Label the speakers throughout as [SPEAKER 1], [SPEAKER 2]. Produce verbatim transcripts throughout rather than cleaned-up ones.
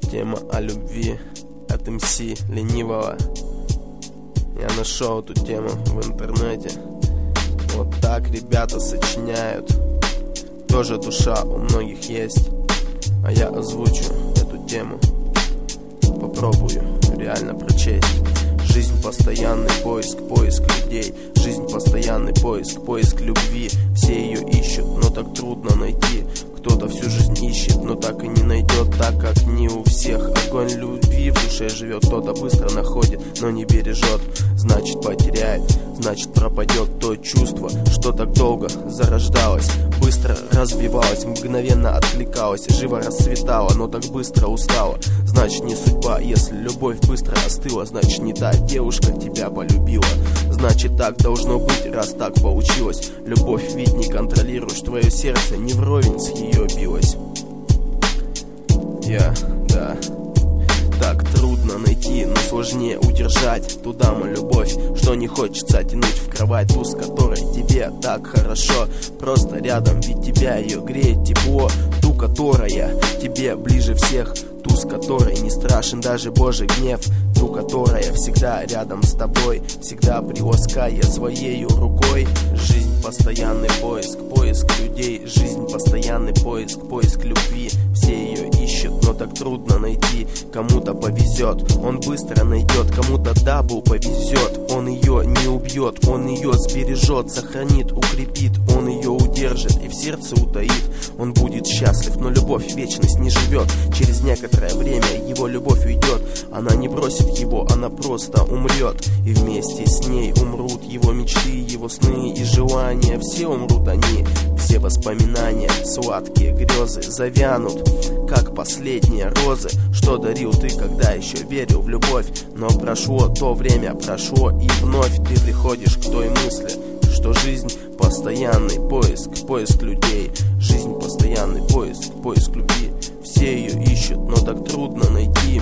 [SPEAKER 1] Тема о любви от эм си Ленивого. Я нашел эту тему в интернете. Вот так ребята сочиняют. Тоже душа у многих есть. А я озвучу эту тему. Попробую реально прочесть. Жизнь постоянный поиск, поиск людей. Жизнь постоянный поиск, поиск любви. Все ее ищут, но так трудно найти. Кто-то всю жизнь ищет, но так и не найдет, так как не у всех огонь любви в душе живет. Кто-то быстро находит, но не бережет, значит потеряет, значит пропадет то чувство, что так долго зарождалось, быстро разбивалось, мгновенно откликалось, живо расцветало, но так быстро устало. Значит не судьба, если любовь быстро остыла, значит не та девушка тебя полюбила. Значит так должно быть, раз так получилось. Любовь ведь не контролируешь, твое сердце не вровень с ее билось. Я, да. Так трудно найти, но сложнее удержать ту даму любовь, что не хочется тянуть в кровать, ту, с которой тебе так хорошо, просто рядом, ведь тебя ее греет тепло, ту, которая тебе ближе всех, ту, с которой не страшен даже Божий гнев, ту, которая всегда рядом с тобой, всегда прилаская своей рукой. Жизнь постоянный поиск, поиск людей, жизнь постоянный поиск, поиск любви. Все ее ищут, но так трудно найти. Кому-то повезет, он быстро найдет, кому-то дабл повезет. Он ее не убьет, он ее сбережет, сохранит, укрепит, он ее удержит и в сердце утаит. Он будет счастлив, но любовь вечность не живет. Через некоторое время его любовь уйдет. Она не бросит его, она просто умрет. И вместе с ней умрут его мечты, его сны и желания. Все умрут они, все воспоминания, сладкие грезы завянут, как последние розы, что дарил ты, когда еще верил в любовь. Но прошло то время, прошло, и вновь ты приходишь к той мысли, что жизнь постоянный поиск, поиск людей. Жизнь постоянный поиск, поиск любви. Все ее ищут, но так трудно найти.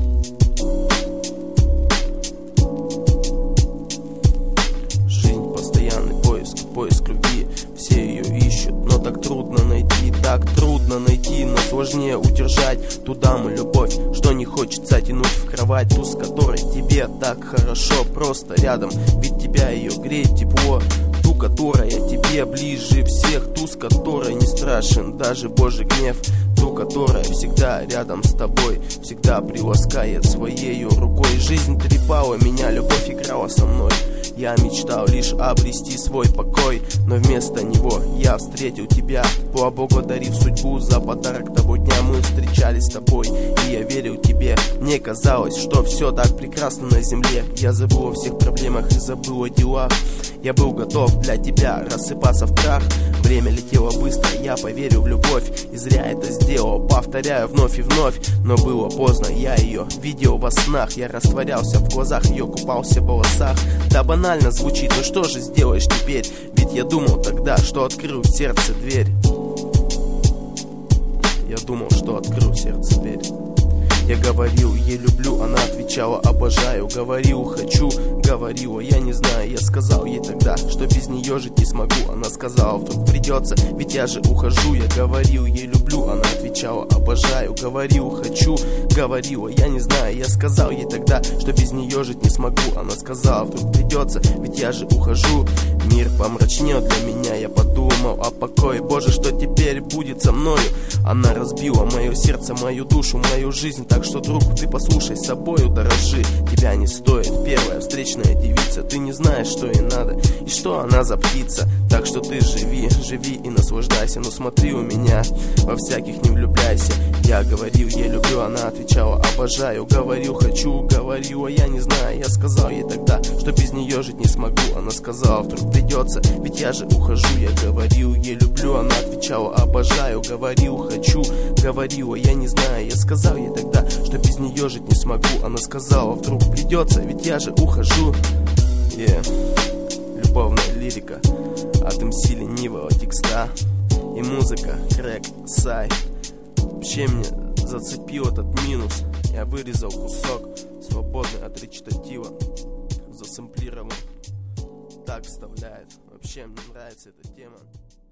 [SPEAKER 1] Жизнь постоянный поиск, поиск любви. Все ее ищут, но так трудно найти. Так трудно найти, но сложнее удержать ту даму любовь, что не хочется тянуть в кровать, ту, с которой тебе так хорошо, просто рядом, ведь тебя ее греет тепло. Ту, которая тебе ближе всех, ту, с которой не страшен даже Божий гнев, ту, которая всегда рядом с тобой, всегда приласкает своей рукой. Жизнь трепала меня, любовь играла со мной. Я мечтал лишь обрести свой покой, но вместо него я встретил тебя, поблагодарив судьбу за подарок того дня. Мы встречались с тобой, и я верил тебе. Мне казалось, что все так прекрасно на земле. Я забыл о всех проблемах и забыл о делах. Я был готов для тебя рассыпаться в прах. Время летело быстро, я поверил в любовь, и зря это сделал, повторяю вновь и вновь. Но было поздно, я ее видел во снах. Я растворялся в глазах, ее купался в волосах. Да банально звучит, но что же сделаешь теперь? Ведь я думал тогда, что открыл в сердце дверь. Я думал, что открыл в сердце дверь. Я говорил, ей люблю, она отвечала, обожаю. Говорил, хочу, говорила, я не знаю. Я сказал ей тогда, что без нее жить не смогу. Она сказала, вдруг придется, ведь я же ухожу. Я говорил, ей люблю, она отвечала, обожаю. Говорил, хочу, говорила, я не знаю. Я сказал ей тогда, что без нее жить не смогу. Она сказала, вдруг придется, ведь я же ухожу. Мир помрачнел для меня, я подумал о покое. Боже, что теперь будет со мною? Она разбила мое сердце, мою душу, мою жизнь. Так что, друг, ты послушай, собою дорожи. Тебя не стоит первая встречная девица. Ты не знаешь, что ей надо и что она за птица. Так что ты живи, живи и наслаждайся. Но смотри у меня, во всяких не влюбляйся. Я говорил, я люблю, она отвечала, обожаю. Говорил, хочу, говорила, я не знаю. Я сказал ей тогда, что без нее жить не смогу. Она сказала, вдруг придется, ведь я же ухожу. Я говорил, ей люблю, она отвечала, обожаю. Говорил, хочу, говорила, я не знаю. Я сказал ей тогда, что без нее жить не смогу. Она сказала, вдруг придется, ведь я же ухожу. Yeah. Любовная лирика от эм си Ленивого, текста и музыка Крэк Сай. Вообще мне зацепил этот минус. Я вырезал кусок, свободный от речитатива, засэмплировал. Так вставляет. Вообще мне нравится эта тема.